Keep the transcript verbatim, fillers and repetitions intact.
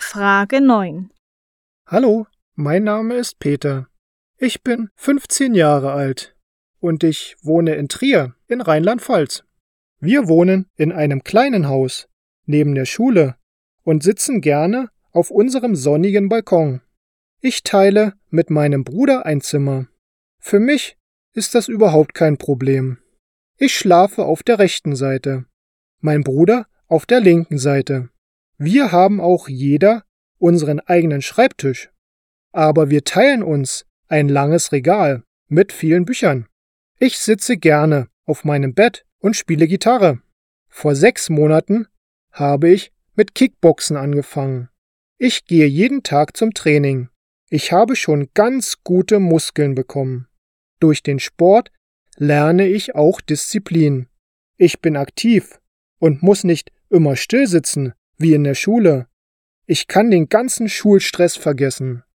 Frage neun. Hallo, mein Name ist Peter. Ich bin fünfzehn Jahre alt und ich wohne in Trier in Rheinland-Pfalz. Wir wohnen in einem kleinen Haus neben der Schule und sitzen gerne auf unserem sonnigen Balkon. Ich teile mit meinem Bruder ein Zimmer. Für mich ist das überhaupt kein Problem. Ich schlafe auf der rechten Seite, mein Bruder auf der linken Seite. Wir haben auch jeder unseren eigenen Schreibtisch, aber wir teilen uns ein langes Regal mit vielen Büchern. Ich sitze gerne auf meinem Bett und spiele Gitarre. Vor sechs Monaten habe ich mit Kickboxen angefangen. Ich gehe jeden Tag zum Training. Ich habe schon ganz gute Muskeln bekommen. Durch den Sport lerne ich auch Disziplin. Ich bin aktiv und muss nicht immer still sitzen wie in der Schule. Ich kann den ganzen Schulstress vergessen.